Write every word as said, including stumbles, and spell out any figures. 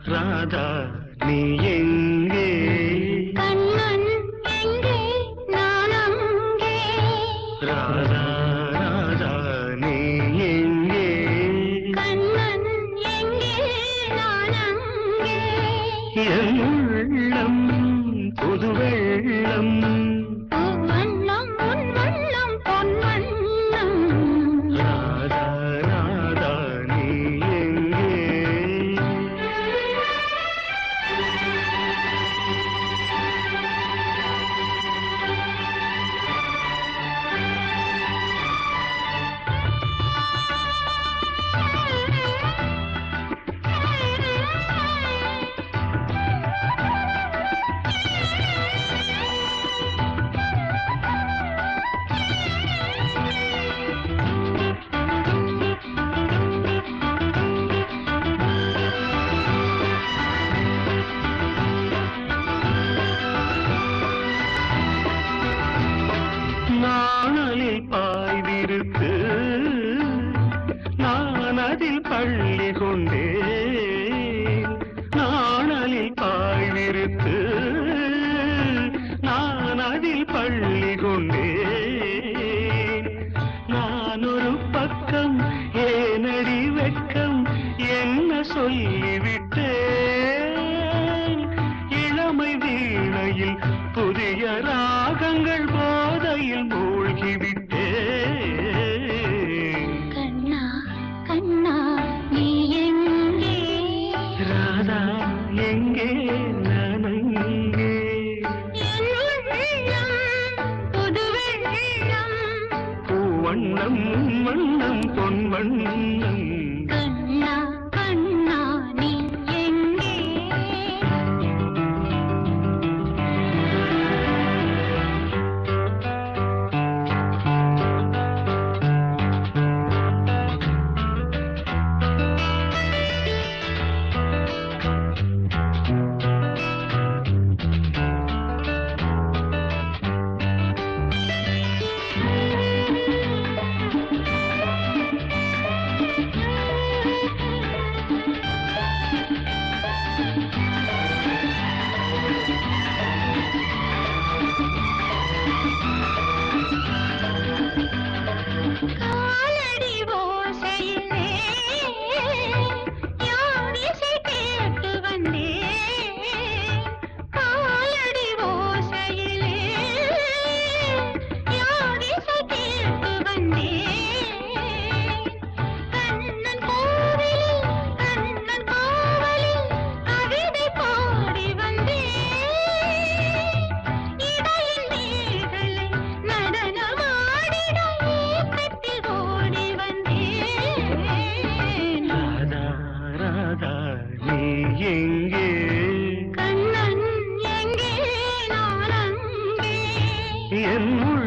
ராதா நீ எங்கே? கண்ணன் எங்கே நான் அங்கே. ராதா ராதா நீ எங்கே? கண்ணன் எங்கே நான் அங்கே. என் உள்ளம் புது வெள்ளம் வண்ணம் உன் வண்ணம் பொன் வண்ணம். ராதா ராதா நீ எங்கே? நாணலில் பாய்விருக்கு நான் அதில் பள்ளி கொண்டேன். நாணலில் பாய்விருக்கு நான் அதில் பள்ளி கொண்டேன். நான் ஒரு பக்கம் ஏனடி வெட்கம் என்ன சொல்லிவிட்டேன். இளமை வீணையில் புதிய ராகங்கள் போதையில் மூழ்கிவிட்டேன். கண்ணா கண்ணா நீ எங்கே? ராதா எங்கே நான் அங்கே. என் உள்ளம் புது வெள்ளம். பூவண்ணம் வண்ணம் பொன் வண்ணம். கண்ணா கண்ணா நீ எங்கே? காலடி ஓசையிலே யார் இசை கேட்டு வந்தேன். காலடி ஓசையிலே யார் இசை கேட்டு வந்தேன். கண்ணன் கோவிலில் கண்ணன் கோவலில் கவிதை பாடி வந்தேன். இடையின் மேகலை நடனமாடிட ஏக்கத்தில் ஓடி வந்தேன். ராதா ராதா நீ எங்கே? கண்ணன் எங்கே நான் அங்கே. என்